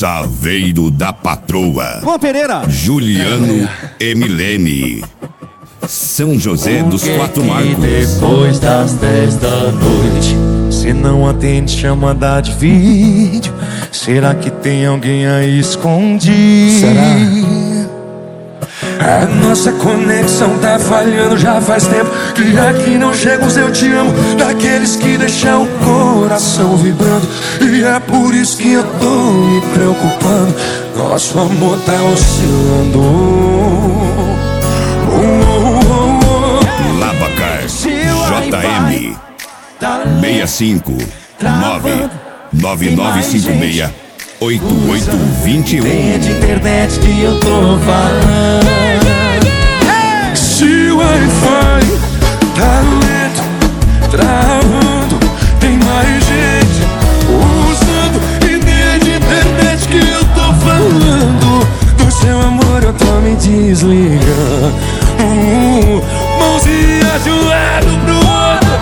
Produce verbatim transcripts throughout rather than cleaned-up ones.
Saveiro da Patroa, Juan Pereira, Juliano e Milene, São José dos Quatro Marcos. Depois das dez da noite, se não atende, chama da de vídeo. Será que tem alguém aí escondido? Será? A nossa conexão tá falhando já faz tempo, que aqui não chega os eu te amo, daqueles que deixam o coração vibrando. E é por isso que eu tô me preocupando, nosso amor tá oscilando. Oh, oh, oh, oh. Labacar J M seis cinco nove nove nove cinco seis oito oito dois um. Nem é de internet que eu tô falando. Se o Wi-Fi tá lento, travando, tem mais gente usando. E nem é de internet que eu tô falando. Do seu amor eu tô me desligando. uh, Mãozinha de um lado pro outro.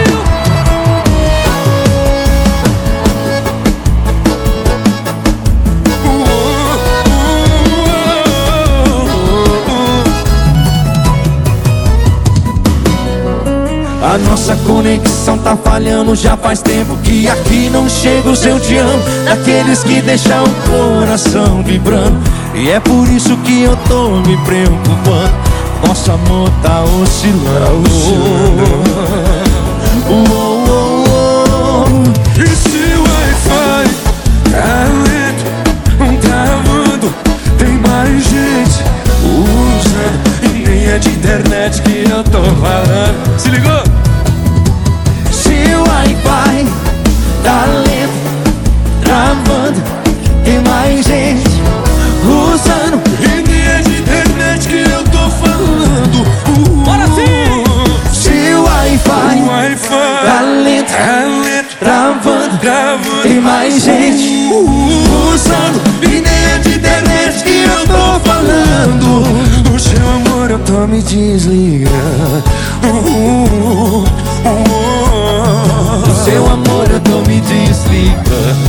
A nossa conexão tá falhando já faz tempo, que aqui não chega o seu te amo, daqueles que deixam o coração vibrando. E é por isso que eu tô me preocupando, nosso amor tá oscilando. Oh, oh, oh. E se o Wi-Fi tá lento, travando, tem mais gente usando. E nem é de internet que eu tô falando. Se ligou? Wi-Fi tá lento, travando, tem mais gente usando. E nem é de internet que eu tô falando. uh, Bora sim! Se o Wi-Fi uh, wi tá lento, tá lento, travando, travando, tem mais gente uh, usando. E nem é de internet que eu tô falando. Do seu amor eu tô me desligando. uh, uh, uh, Do seu amor eu tô me desligando.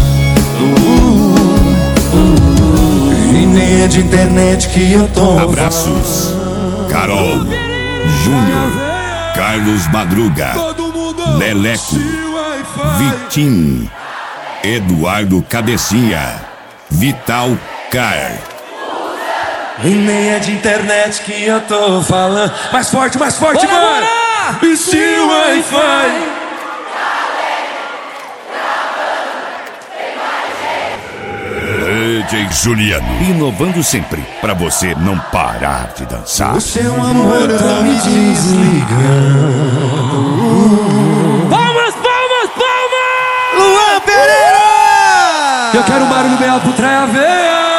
uh, uh, E nem é de internet que eu tô. Abraços Carol, Júnior, Carlos Madruga, Leleco, Vitim, Eduardo Cabecinha, Vital Car. E nem é de internet que eu tô falando. Mais forte, mais forte, Bora, mano. bora! E se o Wi-Fi D J Juliano, inovando sempre, pra você não parar de dançar. o seu amor eu tô me desligando. palmas, palmas, palmas! Juan Pereira! Eu quero um barulho bem alto pro Traia Veia.